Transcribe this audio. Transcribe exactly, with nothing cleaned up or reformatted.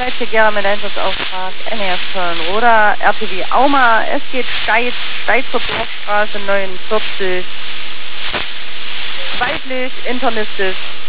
Deutsche Gera mit Einsatzauftrag N E F Köln-Roda, R T W Auma, es geht steil, steil zur Dorfstraße neunundvierzig, weiblich, internistisch,